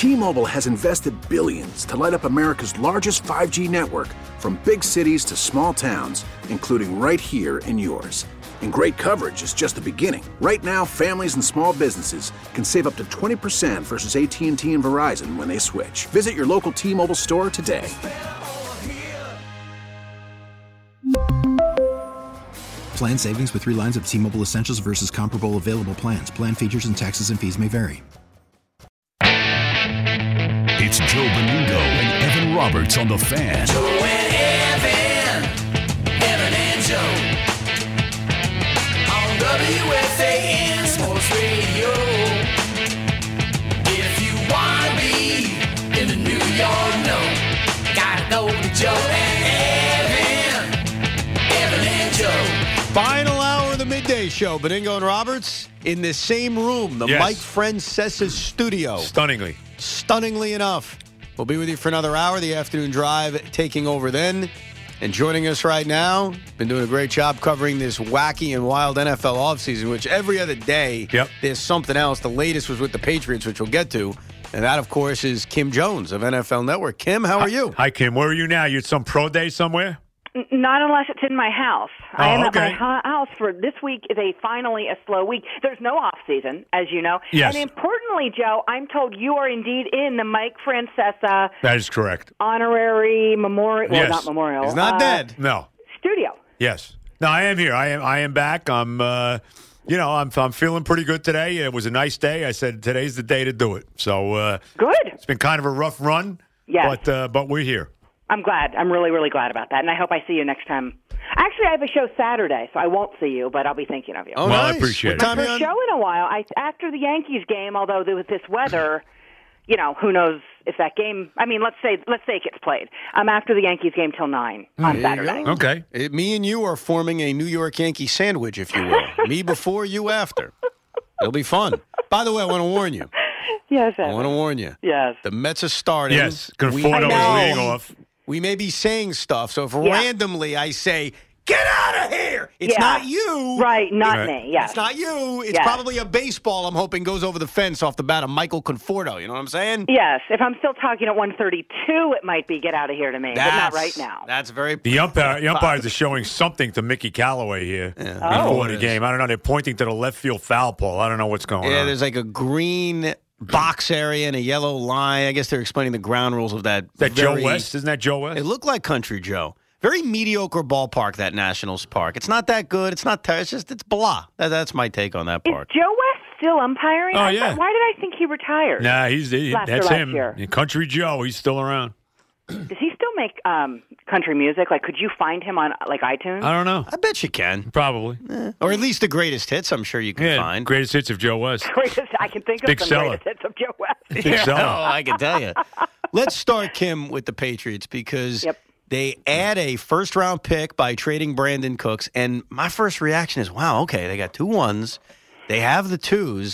T-Mobile has invested billions to light up America's largest 5G network, from big cities to small towns, including right here in yours. And great coverage is just the beginning. Right now, families and small businesses can save up to 20% versus AT&T and Verizon when they switch. Visit your local T-Mobile store today. Plan savings with 3 lines of T-Mobile Essentials versus comparable available plans. Plan features and taxes and fees may vary. It's Joe Benudo and Evan Roberts on The Fan. Joe and Evan, Evan and Joe. On WFAN Sports Radio. If you want to be in the New York, gotta go to Joe and Evan, Evan and Joe. Final hour of the midday show. Beningo and Roberts in the same room, the Mike Francesa studio. Stunningly enough. We'll be with you for another hour. The afternoon drive taking over then. And joining us right now, been doing a great job covering this wacky and wild NFL offseason, which every other day there's something else. The latest was with the Patriots, which we'll get to. And that, of course, is Kim Jones of NFL Network. Kim, how are you? Hi, Kim. Where are you now? You at some pro day somewhere? Not unless it's in my house. I am okay. at my house for this week. Is finally a slow week. There's no off season, as you know. Yes. And importantly, Joe, I'm told you are indeed in the Mike Francesa. That is correct. Honorary memorial. Yes. Well, not memorial. He's not dead. No. Studio. Yes. No, I am here. I am back. I'm feeling pretty good today. It was a nice day. I said today's the day to do it. So good. It's been kind of a rough run. Yes. But we're here. I'm glad. I'm really, really glad about that. And I hope I see you next time. Actually, I have a show Saturday, so I won't see you, but I'll be thinking of you. Oh, well, nice. I appreciate it. My first show in a while. After the Yankees game, although there was this weather, who knows if that game. I mean, let's say it gets played. I'm after the Yankees game till 9 on Saturday. Okay. Me and you are forming a New York Yankee sandwich, if you will. Me before, you after. It'll be fun. By the way, I want to warn you. Yes, I want to warn you. Yes. The Mets are starting. Yes. Conforto is leading off. We may be saying stuff, so if randomly I say, get out of here, it's not you. Right, not me, yes. It's not you. It's probably a baseball I'm hoping goes over the fence off the bat of Michael Conforto. You know what I'm saying? Yes. If I'm still talking at 132, it might be get out of here to me, but not right now. That's very The umpires are showing something to Mickey Callaway here before the game. I don't know. They're pointing to the left field foul pole. I don't know what's going on. Yeah, there's like a green box area and a yellow line. I guess they're explaining the ground rules of that. Joe West? Isn't that Joe West? It looked like Country Joe. Very mediocre ballpark, that Nationals Park. It's not that good. It's not. It's blah. That's my take on that park. Is Joe West still umpiring? Oh, yeah. Why did I think he retired? Nah, that's him. Year. Country Joe, he's still around. Does he still make country music? Like, could you find him on iTunes? I don't know. I bet you can. Probably. Or at least the greatest hits, I'm sure you can find. Greatest hits of Joe West. I can think of Big some seller. greatest hits of Joe West. Big seller. Oh, I can tell you. Let's start, Kim, with the Patriots because they add a first-round pick by trading Brandon Cooks. And my first reaction is, wow, okay, they got 2 1s. They have the 2s.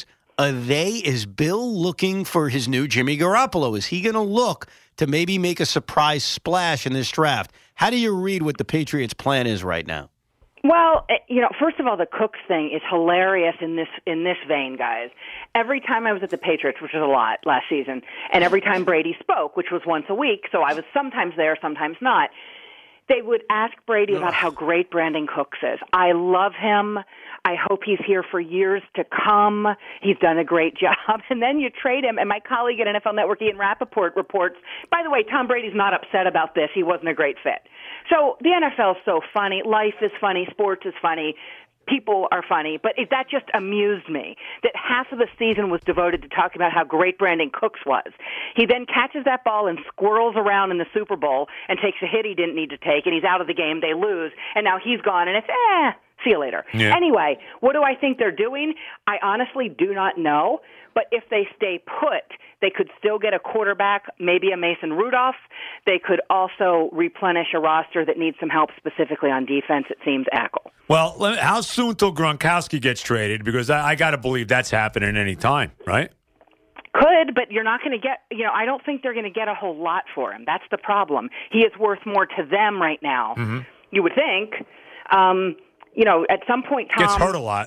Is Bill looking for his new Jimmy Garoppolo? Is he going to look to maybe make a surprise splash in this draft? How do you read what the Patriots' plan is right now? Well, first of all, the Cooks thing is hilarious in this vein, guys. Every time I was at the Patriots, which was a lot last season, and every time Brady spoke, which was once a week, so I was sometimes there, sometimes not, they would ask Brady about how great Brandon Cooks is. I love him. I hope he's here for years to come. He's done a great job. And then you trade him, and my colleague at NFL Network, Ian Rappaport, reports, by the way, Tom Brady's not upset about this. He wasn't a great fit. So the NFL is so funny. Life is funny. Sports is funny. People are funny. But that just amused me, that half of the season was devoted to talking about how great Brandon Cooks was. He then catches that ball and squirrels around in the Super Bowl and takes a hit he didn't need to take, and he's out of the game. They lose, and now he's gone, and it's, see you later. Yeah. Anyway, what do I think they're doing? I honestly do not know. But if they stay put, they could still get a quarterback, maybe a Mason Rudolph. They could also replenish a roster that needs some help specifically on defense, it seems, tackle. Well, how soon till Gronkowski gets traded? Because I got to believe that's happening any time, right? Could, but you're not going to get, I don't think they're going to get a whole lot for him. That's the problem. He is worth more to them right now. Mm-hmm. You would think. At some point, Tom gets hurt a lot.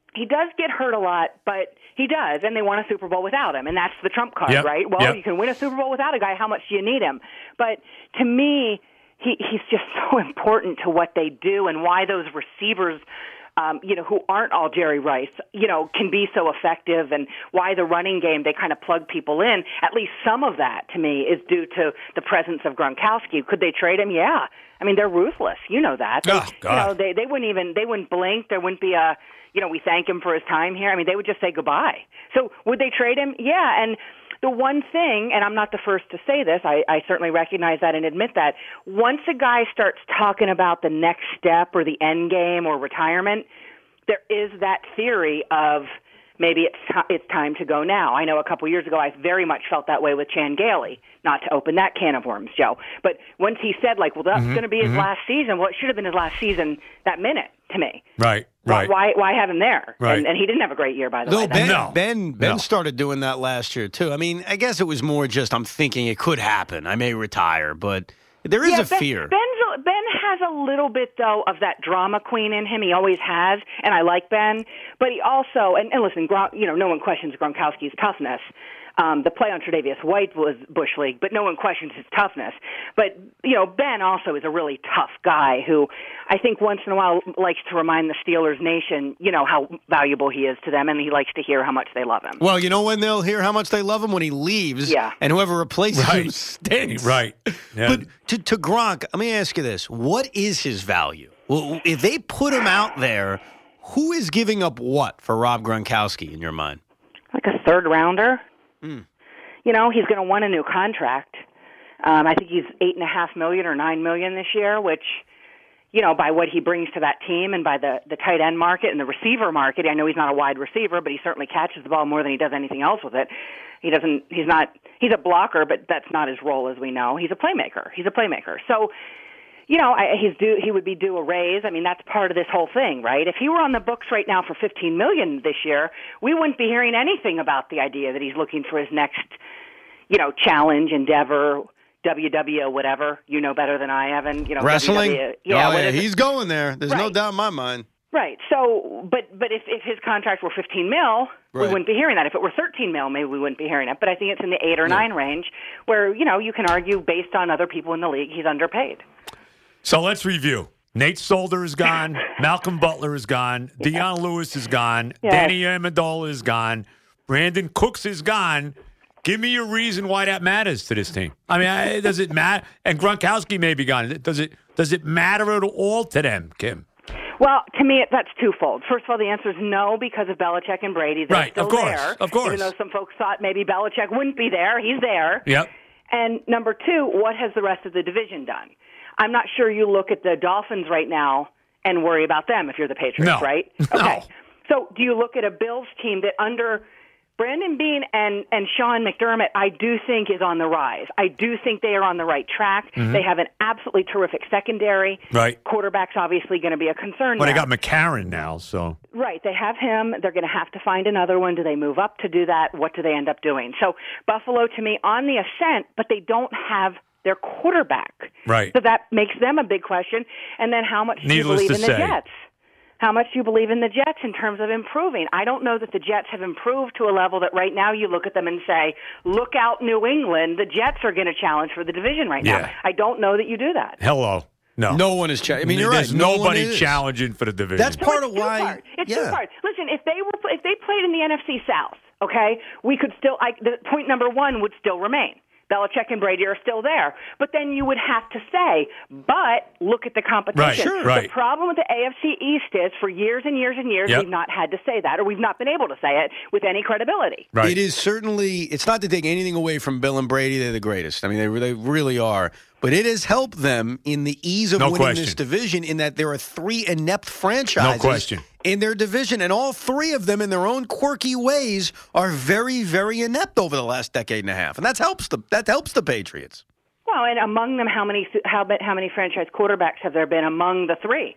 he does get hurt a lot, but he does, and they won a Super Bowl without him, and that's the trump card, Yep. right? Well, Yep. you can win a Super Bowl without a guy. How much do you need him? But to me, he's just so important to what they do and why those receivers, who aren't all Jerry Rice, can be so effective, and why the running game, they kind of plug people in. At least some of that, to me, is due to the presence of Gronkowski. Could they trade him? Yeah. I mean, they're ruthless. You know that. Oh, God. They wouldn't blink. There wouldn't be a, we thank him for his time here. I mean, they would just say goodbye. So would they trade him? Yeah. And the one thing, and I'm not the first to say this, I certainly recognize that and admit that, once a guy starts talking about the next step or the end game or retirement, there is that theory of maybe it's time to go now. I know a couple years ago I very much felt that way with Chan Gailey, not to open that can of worms, Joe. But once he said, that's going to be his last season, well, it should have been his last season that minute to me. Right. Why have him there? Right. And he didn't have a great year, by the way. Ben started doing that last year, too. I mean, I guess it was more just I'm thinking it could happen. I may retire, but there is a fear. Ben has a little bit, though, of that drama queen in him. He always has, and I like Ben. But he also, and listen, no one questions Gronkowski's toughness. The play on Tre'Davious White was Bush League, but no one questions his toughness. But, Ben also is a really tough guy who I think once in a while likes to remind the Steelers nation, how valuable he is to them, and he likes to hear how much they love him. Well, when they'll hear how much they love him? When he leaves, and whoever replaces him stinks. Right. Yeah. But to Gronk, let me ask you this. What is his value? Well, if they put him out there, who is giving up what for Rob Gronkowski in your mind? Like a third rounder. He's going to want a new contract. I think he's $8.5 million or $9 million this year, which, by what he brings to that team and by the tight end market and the receiver market. I know he's not a wide receiver, but he certainly catches the ball more than he does anything else with it. He's a blocker, but that's not his role, as we know. He's a playmaker. So, he would be due a raise. I mean, that's part of this whole thing, right? If he were on the books right now for $15 million this year, we wouldn't be hearing anything about the idea that he's looking for his next, challenge, endeavor, WW, whatever. You know better than I, Evan. Wrestling? WWE, he's going there. There's no doubt in my mind. Right. So, but if his contract were $15 million, we wouldn't be hearing that. If it were $13 million, maybe we wouldn't be hearing it. But I think it's in the 8 or 9 range where, you can argue based on other people in the league, he's underpaid. So let's review. Nate Solder is gone. Malcolm Butler is gone. Deion Lewis is gone. Yes. Danny Amendola is gone. Brandon Cooks is gone. Give me a reason why that matters to this team. I mean, does it matter? And Gronkowski may be gone. Does it matter at all to them, Kim? Well, to me, that's twofold. First of all, the answer is no because of Belichick and Brady. They're right, still of course, there. Of course. Even though some folks thought maybe Belichick wouldn't be there, he's there. Yep. And number two, what has the rest of the division done? I'm not sure you look at the Dolphins right now and worry about them if you're the Patriots, right? Okay. No. So do you look at a Bills team that under Brandon Beane and Sean McDermott, I do think is on the rise. I do think they are on the right track. Mm-hmm. They have an absolutely terrific secondary. Right. Quarterback's obviously going to be a concern. Well, they got McCarron now, so. Right. They have him. They're going to have to find another one. Do they move up to do that? What do they end up doing? So Buffalo, to me, on the ascent, but they don't have their quarterback. Right. So that makes them a big question. And then how much do you believe in the Jets? How much do you believe in the Jets in terms of improving? I don't know that the Jets have improved to a level that right now you look at them and say, look out, New England. The Jets are going to challenge for the division right now. I don't know that you do that. Hello. No one is challenging. I mean, you're There's right. nobody challenging for the division. That's part of why. It's two parts. Listen, if they played in the NFC South, okay, we could still. Point number one would still remain. Belichick and Brady are still there. But then you would have to say, but look at the competition. Right, sure. Right. The problem with the AFC East is for years and years and years, we've not had to say that, or we've not been able to say it with any credibility. Right. It is certainly, it's not to take anything away from Bill and Brady. They're the greatest. I mean, they really are. But it has helped them in the ease of winning this division in that there are 3 inept franchises in their division. And all 3 of them in their own quirky ways are very, very inept over the last decade and a half. And that helps the Patriots. Well, and among them, how many franchise quarterbacks have there been among the 3?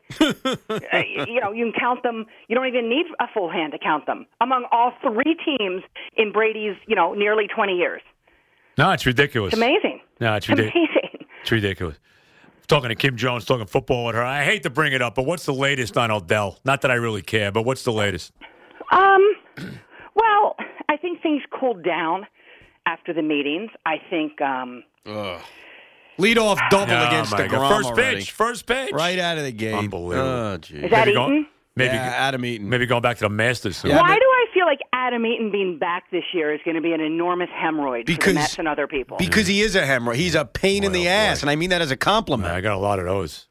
You can count them. You don't even need a full hand to count them. Among all 3 teams in Brady's, nearly 20 years. No, it's ridiculous. It's amazing. No, it's ridiculous. It's ridiculous. Talking to Kim Jones, talking football with her. I hate to bring it up, but what's the latest on Odell? Not that I really care, but what's the latest? Well, I think things cooled down after the meetings. I think. Lead off double against the DeGrom First pitch. Right out of the gate. Unbelievable. Oh, geez. Is that Eaton? Maybe Adam Eaton. Maybe going back to the Masters soon. Yeah, Why do I feel like Adam Eaton being back this year is going to be an enormous hemorrhoid for the Mets and other people? Because he is a hemorrhoid. He's a pain in the ass, and I mean that as a compliment. I got a lot of those.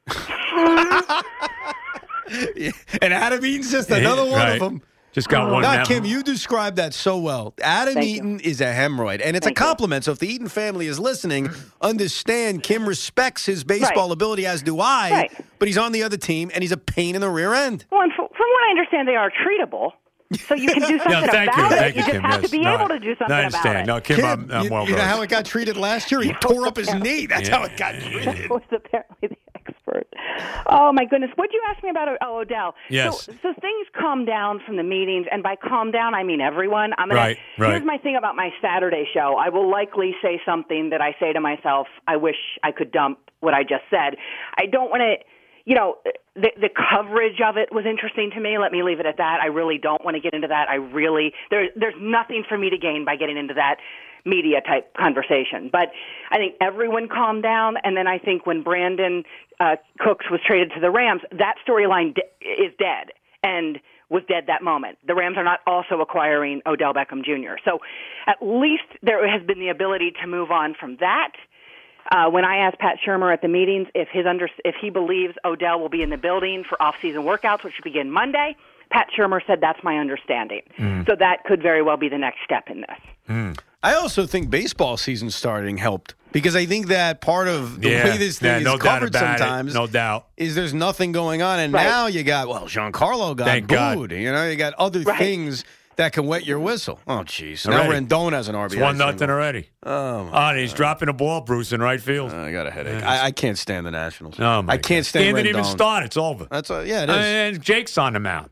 And Adam Eaton's just another one of them. Just got one. Now, Kim, you described that so well. Adam Eaton is a hemorrhoid, and it's a compliment. So if the Eaton family is listening, understand Kim respects his baseball ability, as do I, but he's on the other team, and he's a pain in the rear end. Well, and from what I understand, they are treatable. So you can do something about it. You just have to be able to do something about it. No, Kim, I'm well versed. You know how it got treated last year? He tore up his knee. That's how it got treated. He was apparently the expert. Oh, my goodness. What did you ask me about Odell? Yes. So things calmed down from the meetings, and by calm down, I mean everyone. Here's my thing about my Saturday show. I will likely say something that I say to myself, I wish I could dump what I just said. I don't want to... the coverage of it was interesting to me. Let me leave it at that. I really don't want to get into that. There's nothing for me to gain by getting into that media type conversation. But I think everyone calmed down. And then I think when Brandon Cooks was traded to the Rams, that storyline is dead and was dead that moment. The Rams are not also acquiring Odell Beckham Jr. So at least there has been the ability to move on from that. When I asked Pat Shurmur at the meetings if he believes Odell will be in the building for off-season workouts, which begin Monday, Pat Shurmur said that's my understanding. So that could very well be the next step in this. I also think baseball season starting helped because I think that part of the way this thing is covered sometimes no doubt. is there's nothing going on. And now you got, Giancarlo got Thank booed. God. You got other things that can wet your whistle. Oh, jeez. Now Rendon has an RBI. It's 1-0 already. And he's dropping a ball, Bruce, in right field. I got a headache. I can't stand the Nationals. Oh, my I can't stand Rendon. Didn't even Rendon. start. It's over. That's it is. And Jake's on the mound.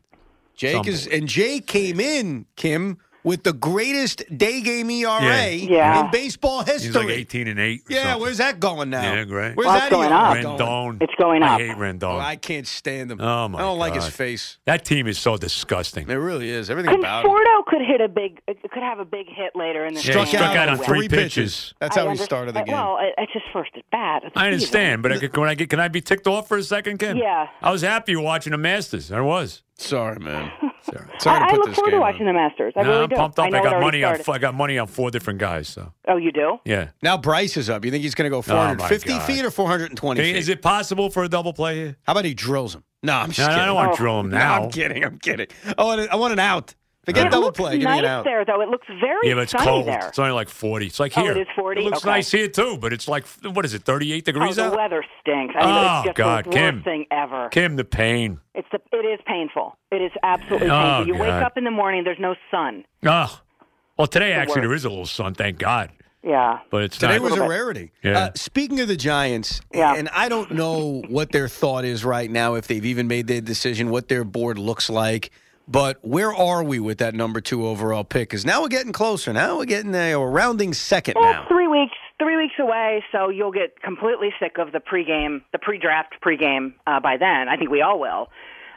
Jake came in, Kim, with the greatest day game ERA in baseball history. He's like 18-8. Yeah, where's that going now? Yeah, great. Where's that going up? Rendon. It's going up. I hate Rendon. Oh, I can't stand him. Oh, my God. I don't like his face. That team is so disgusting. It really is. Everything about it. Conforto could have a big hit later in the game. He struck out on 3 pitches. That's how he started the game. Well, it's his first at bat. I understand, but can I be ticked off for a second, Kim? Yeah. I was happy watching the Masters. I was. Sorry, man. I look forward to watching the Masters. I really do. I'm pumped up. I got money on 4 different guys. So. Oh, you do? Yeah. Now Bryce is up. You think he's going to go 450 feet or 420 feet? Is it possible for a double play here? How about he drills him? No, I'm just kidding. I don't want to drill him now. No, I'm kidding. I want an out. Forget double play. Give me an out. There, though. It looks very but it's sunny cold. there. It's only like 40. It's like here. Oh, it is 40? It looks nice here, too, but it's like, what is it, 38 degrees out? The weather stinks. It's just the worst thing ever. Kim, the pain. It is painful. It is absolutely painful. You wake up in the morning, there's no sun. Oh. Well, today, actually, there is a little sun, thank God. Yeah. But today was a rarity. Yeah. Speaking of the Giants, and I don't know what their thought is right now, if they've even made their decision, what their board looks like. But where are we with that number 2 overall pick? Because now we're getting closer. Now we're getting there. We're rounding second now. 3 weeks. 3 weeks away, so you'll get completely sick of the pre-draft pregame by then. I think we all will.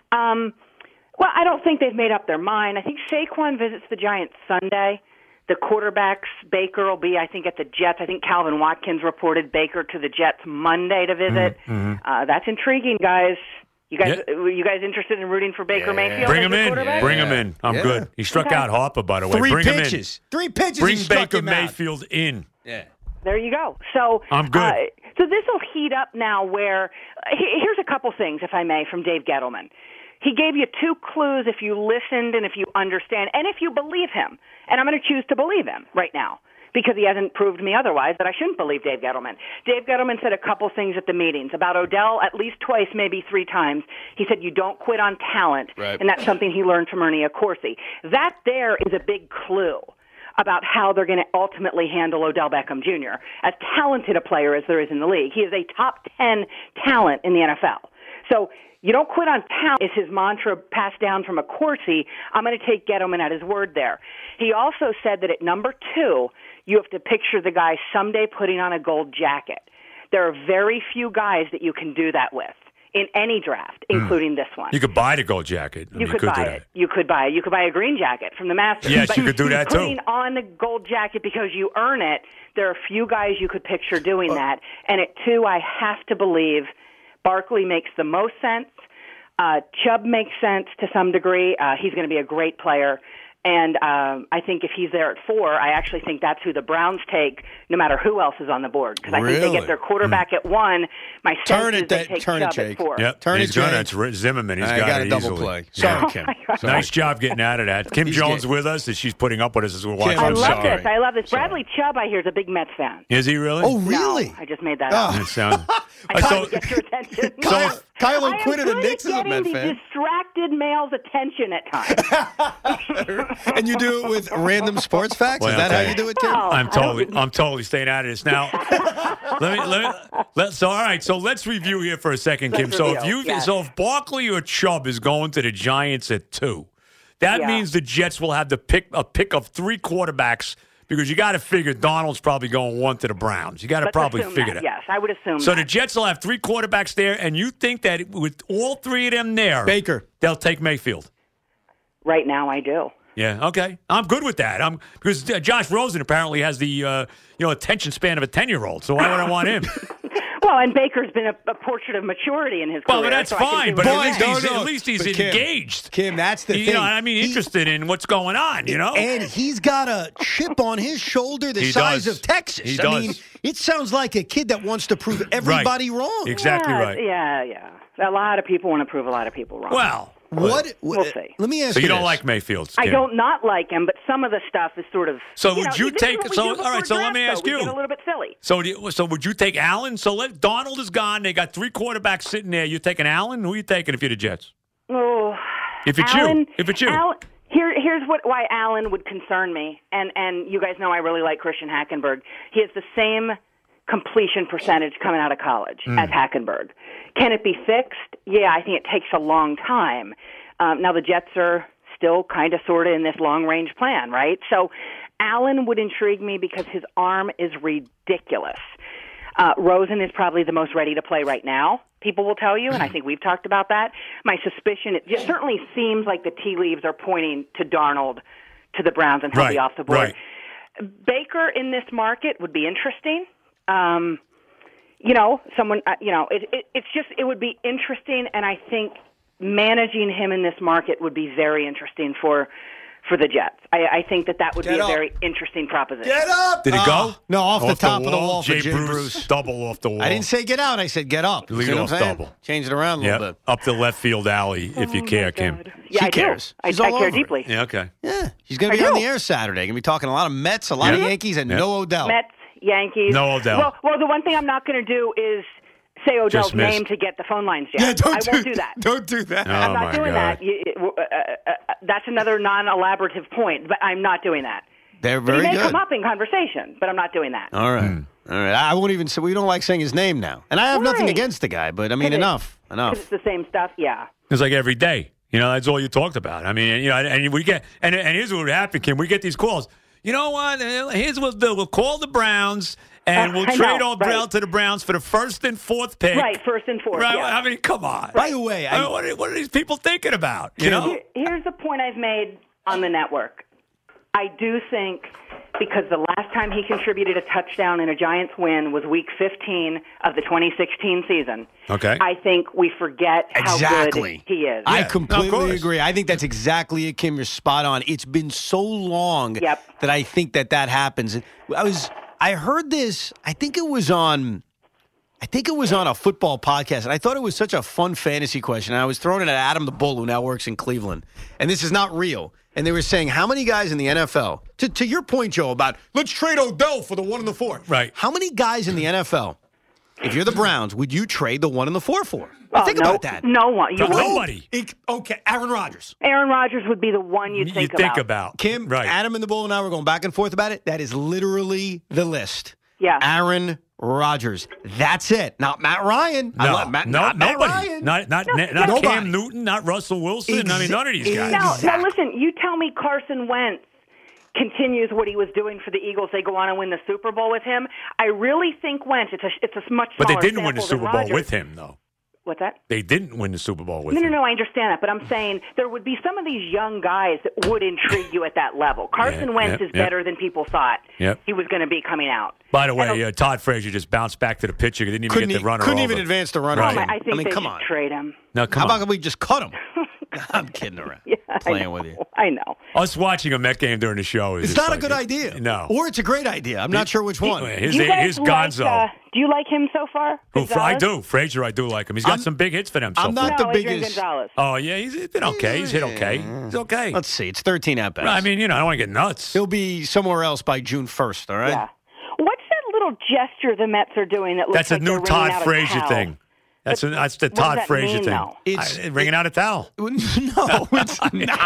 Well, I don't think they've made up their mind. I think Saquon visits the Giants Sunday. The quarterbacks, Baker will be, I think, at the Jets. I think Calvin Watkins reported Baker to the Jets Monday to visit. That's intriguing, guys. You guys interested in rooting for Baker Mayfield? Bring him in. Bring him in. I'm good. He struck out Harper, by the way. Three Bring pitches. him in. 3 pitches. Bring Baker Mayfield in. Yeah. There you go. So I'm good. So this will heat up now where here's a couple things, if I may, from Dave Gettleman. He gave you 2 clues if you listened and if you understand and if you believe him. And I'm going to choose to believe him right now, because he hasn't proved me otherwise that I shouldn't believe Dave Gettleman. Dave Gettleman said a couple things at the meetings about Odell at least twice, maybe 3 times. He said you don't quit on talent, and that's something he learned from Ernie Accorsi. That there is a big clue about how they're going to ultimately handle Odell Beckham Jr., as talented a player as there is in the league. He is a top 10 talent in the NFL. So you don't quit on talent is his mantra passed down from Accorsi. I'm going to take Gettleman at his word there. He also said that at number 2, you have to picture the guy someday putting on a gold jacket. There are very few guys that you can do that with in any draft, including this one. You could buy the gold jacket. You could buy it. You could buy a green jacket from the Masters. Yes, but you could do that, too. Putting on the gold jacket because you earn it, there are a few guys you could picture doing that. And at 2, I have to believe Barkley makes the most sense. Chubb makes sense to some degree. He's going to be a great player. And I think if he's there at 4, I actually think that's who the Browns take, no matter who else is on the board. Because I think they get their quarterback at 1. My sense is they take Chubb at 4. Yep. Turn he's it, good. Jake. It's Zimmerman. He's got it a double easily. play. Sorry, Kim. Nice job getting out of that. Kim Jones with us, and she's putting up with us as we're watching. I love this. Bradley Chubb, I hear, is a big Mets fan. Is he really? Oh, really? No, I just made that up. It sounds. I thought to get your attention. Kyle O'Quinn of the Knicks is a Met fan. The distracted male's attention at times. And you do it with random sports facts? Well, is that how you do it, Kim? No. I'm totally staying out of this now. So all right. So let's review here for a second, Kim. So if Barkley or Chubb is going to the Giants at 2, that means the Jets will have a pick of 3 quarterbacks. Because you got to figure Donald's probably going 1 to the Browns. You got to probably figure that. Yes, I would assume So the Jets will have 3 quarterbacks there, and you think that with all 3 of them there, Baker, they'll take Mayfield? Right now, I do. Yeah, okay. I'm good with that. Because Josh Rosen apparently has the attention span of a 10-year-old. So why would I want him? Well, and Baker's been a portrait of maturity in his career. Well, that's fine. But at least he's engaged. Kim, that's the thing. You know, I mean, interested in what's going on, you know? And he's got a chip on his shoulder the size of Texas. I mean, it sounds like a kid that wants to prove everybody wrong. Exactly right. Yeah. A lot of people want to prove a lot of people wrong. Well, we'll see. Let me ask you So you don't this. like Mayfield? I don't not like him, but some of the stuff is sort of. So would you take? So all right. So let me ask you. We get a little bit silly. So would you take Allen? So Donald is gone. They got 3 quarterbacks sitting there. You taking Allen? Who are you taking if you're the Jets? Oh, if it's Allen, you. Here's why Allen would concern me, and you guys know I really like Christian Hackenberg. He has the same completion percentage coming out of college as Hackenberg. Can it be fixed? Yeah, I think it takes a long time. Now the Jets are still kind of sort of in this long-range plan, right? So Allen would intrigue me because his arm is ridiculous. Rosen is probably the most ready to play right now, people will tell you, and I think we've talked about that. My suspicion, it just certainly seems like the tea leaves are pointing to Darnold, to the Browns, and he'll be off the board. Right. Baker in this market would be interesting. It would be interesting, and I think managing him in this market would be very interesting for the Jets. I think that would be a very interesting proposition. Get up! Did it go? No, off the top of the wall for Jay Jay Bruce. Double off the wall. I didn't say get out. I said get up. Lead See what off I'm saying? double. Change it around a little bit. Up the left field alley if you care, Kim. Yeah, She cares. I do. She's I all care over it. deeply. Yeah, okay. Yeah, she's going to be on the air Saturday. Going to be talking a lot of Mets, a lot of Yankees, and no Odell. Mets, Yankees. No Odell. Well, the one thing I'm not going to do is say Odell's name to get the phone lines jammed. I won't do that. Don't do that. I'm not doing that. That's another non-elaborative point, but I'm not doing that. They're very good. He may good. come up in conversation, but I'm not doing that. All right. All right. I won't even say we don't like saying his name now. And I have nothing against the guy, but I mean, enough. Because it's the same stuff, yeah. It's like every day. You know, that's all you talked about. I mean, you know, and we get and here's what would happen, Kim. We get these calls. You know what? Here's what we'll do. We'll call the Browns and we'll trade Odell to the Browns for the 1st and 4th pick. Right, 1st and 4th. Right. Yeah. I mean, come on. By the way, what are these people thinking about? You know? Here's the point I've made on the network. I do think because the last time he contributed a touchdown in a Giants win was Week 15 of the 2016 season. Okay. I think we forget how good he is. I completely agree. I think that's exactly it, Kim. You're spot on. It's been so long that I think that happens. I heard this. I think it was on a football podcast, and I thought it was such a fun fantasy question. And I was throwing it at Adam the Bull, who now works in Cleveland. And this is not real. And they were saying, how many guys in the NFL, to your point, Joe, about let's trade Odell for the 1 and the 4. Right. How many guys in the NFL, if you're the Browns, would you trade the 1 and the 4 for? Think about that. No one. Nobody. Okay, Aaron Rodgers. Aaron Rodgers would be the one you'd think about. Kim, Adam and the Bull and I were going back and forth about it. That is literally the list. Yeah. Aaron Rodgers. That's it. Not Matt Ryan. No, Matt nobody. Ryan. Not Cam Newton, not Russell Wilson. I mean, none of these guys. Now, listen, you tell me Carson Wentz continues what he was doing for the Eagles. They go on and win the Super Bowl with him. I really think Wentz, it's a much smaller But they didn't win the sample than Super Bowl Rodgers. with him, though. What's that? They didn't win the Super Bowl with No, him. I understand that, but I'm saying there would be some of these young guys that would intrigue you at that level. Carson Wentz is better than people thought he was going to be coming out. By the way, Todd Frazier just bounced back to the pitcher. He didn't even get the runner Couldn't over. even advance the runner. Right. I think they come should on. trade him. No, come How on. about we just cut him? I'm kidding around. Playing with you. I know. Us watching a Met game during the show is It's just not like a good idea. No. Or it's a great idea. I'm not sure which one. Here's Do you guys Gonzo. do you like him so far? I Gonzalez? do. Frazier, I do like him. He's got some big hits for them so I'm far. not No, the Adrian biggest. Gonzalez. Oh, yeah, he's been okay. He's hit okay. He's okay. Let's see. It's 13 at bats. I mean, I don't want to get nuts. He'll be somewhere else by June 1st, all right? Yeah. What's that little gesture the Mets are doing that looks That's a like new they're wringing Todd out a Frazier towel? thing. That's the does Todd that Frazier mean, thing. though? It's Wringing out a towel. No, it's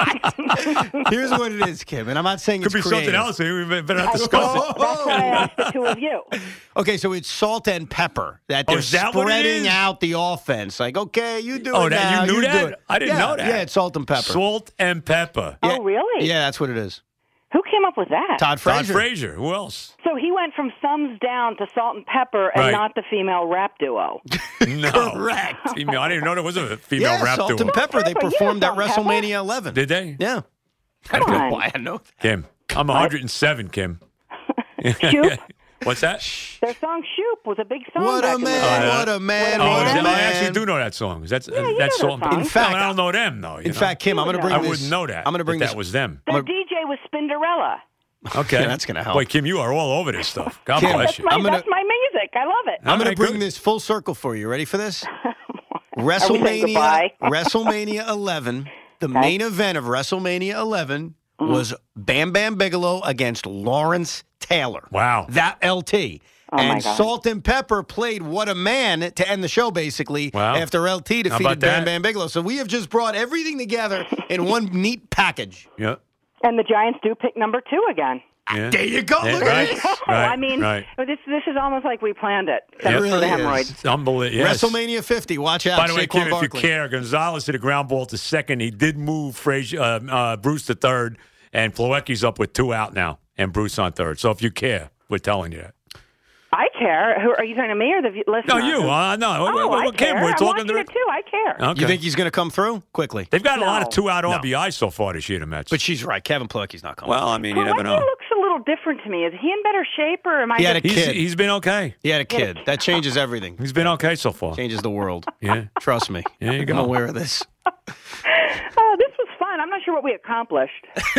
not. Here's what it is, Kim, and I'm not saying Could it's be creative. something else. We better not discuss it. That's why I asked the two of you. Okay, so it's salt and pepper that Oh, they're is that what it spreading is? out the offense. Like, okay, you do Oh, it that now. you knew do that? it. I didn't know that. Yeah, it's salt and pepper. Salt and pepper. Yeah. Oh, really? Yeah, that's what it is. Who came up with that? Todd Frazier. Todd Frazier. Who else? So he went from thumbs down to salt and pepper and Right. not the female rap duo. No. Correct. I didn't even know there was a female Yeah, rap salt duo. and pepper. They Pepper, yeah, performed at salt and pepper. WrestleMania 11. Did they? Yeah. Come on. Why I know that. Kim. I'm 107, Kim. Shoop? What's that? Their song Shoop was a big song What back a in the man, day. what a man, Oh, what is a that, I man. actually do know that song. That's you know that that song. song. In fact, I don't know them though. In fact, Kim, I'm going to bring I this. wouldn't know that. I'm going to bring if this. that was them. The DJ was Spinderella. Okay, Yeah, that's gonna help. Boy, Kim, you are all over this stuff. God Kim, bless you. That's my music. I love it. I'm going to right, bring good. this full circle for you. Ready for this? we saying goodbye? WrestleMania 11. The main event of WrestleMania 11 was Bam Bam Bigelow against Lawrence Taylor. Wow. That LT. my And God. Salt and Pepper played What a Man to end the show, basically, Wow. after LT How about defeated Bam that? Bam Bigelow. So we have just brought everything together in one neat package. Yeah. And the Giants do pick number 2 again. Yeah. There you go. Yeah, Look right. at this. Right. I mean, right. this is almost like we planned it. Yeah. Except for really the is. hemorrhoids. It's unbelievable. Yes. WrestleMania 50. Watch out. By the way, Saquon Kim, if you Barkley. care, Gonzalez hit a ground ball to second. He did move Bruce to third, and Plawecki's up with 2 out now, and Bruce on third. So if you care, we're telling you that. I care. Who are you talking to me or the listener? No, you. No. Oh, I Kim, care. we're I'm talking watching it too. I care. Okay. You think he's going to come through quickly? They've got a lot of No. 2-out RBIs so far this year, the Mets. But she's right. Kevin Plawecki's not coming. well, I mean, you never Plawecki know. looks a little different to me. Is he in better shape or am I He had a just... kid. He's been okay. He had a kid. That changes everything. He's been okay so far. Changes the world. Yeah. Trust me. There you go. I'm aware of this. Oh, this was fun. I'm not sure what we accomplished.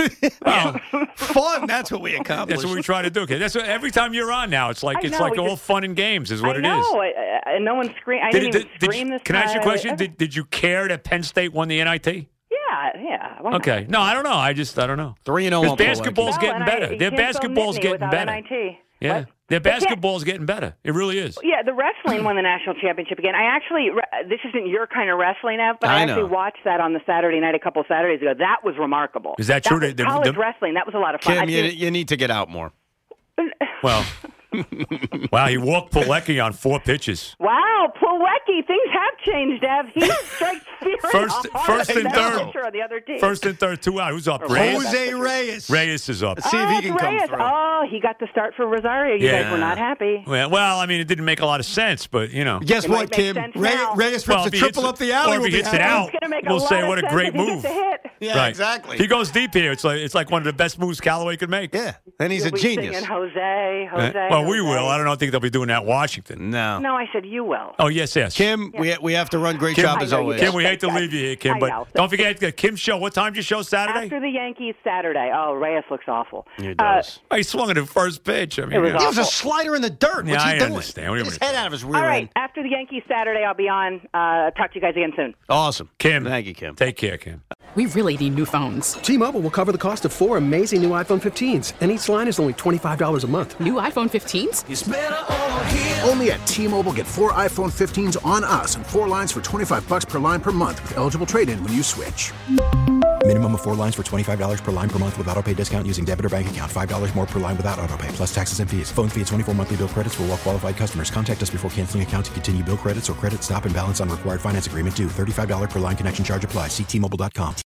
Fun. That's what we accomplished. That's what we try to do. Kid. That's what, every time you're on now. It's like I it's know, like we all just- fun and games is what I it know. is. And no one screamed. I didn't even scream this Can I time. ask you a question? Did you care that Penn State won the NIT? Yeah. Why not? Okay. No, I don't know. I don't know. 3-0 Because on basketball's Plawecki. getting and better. you Their can't spell basketball's Nittany getting without better. NIT. Yeah. What? Their They can't- basketball's getting better. It really is. Yeah, the wrestling won the national championship again. I actually, this isn't your kind of wrestling, Ev, but I I know. actually watched that on the Saturday night a couple of Saturdays ago. That was remarkable. Is that true? Was The- college the- wrestling, that was a lot of fun. Kim, I think- you need to get out more. Well, wow, he walked Plawecki on 4 pitches. Wow, Plawecki, things have changed, Ev. He strikes fear First- in the heart first of and the third. pitcher of the other team. First and third, 2 out. Who's up? Reyes? Jose Reyes. Reyes is up. See if he it's can come Reyes. through. Oh, he got the start for Rosario. You guys were not happy. Well, I mean, it didn't make a lot of sense, but you know. Guess It what, might make Kim? sense now. Reyes Well, rips if a he triple hits up the it- alley. or if we'll he be hits it happy. out, It's going to make we'll a say lot what of a sense great if he move. gets a hit. Yeah, Right. exactly. If he goes deep here, it's like one of the best moves Callaway could make. Yeah, and he's a You'll be genius. singing Jose. Well, we Jose. will. I don't think they'll be doing that in Washington. No. No, I said you will. Oh, yes. Kim, we have to run. Great Kim, job I as know you always. do. Kim, we hate to Thanks, leave you here, Kim, I but know. don't forget Kim's show. What time's your show Saturday? After the Yankees Saturday. Oh, Reyes looks awful. He does. Oh, he swung at the first pitch. I mean, It was yeah. He was a slider in the dirt. Yeah, What's he I doing? understand. What do you Get his mean? head out of his rear All right, end. after the Yankees Saturday, I'll be on. Talk to you guys again soon. Awesome. Kim. Thank you, Kim. Take care, Kim. We really need new phones. T-Mobile will cover the cost of 4 amazing new iPhone 15s, and each line is only $25 a month. New iPhone 15s? Only at T-Mobile, get 4 iPhone 15s on us and 4 lines for $25 per line per month with eligible trade-in when you switch. Minimum of 4 lines for $25 per line per month with autopay discount using debit or bank account. $5 more per line without autopay, plus taxes and fees. Phone fee at 24 monthly bill credits for well-qualified customers. Contact us before canceling account to continue bill credits or credit stop and balance on required finance agreement due. $35 per line connection charge applies. See T-Mobile.com.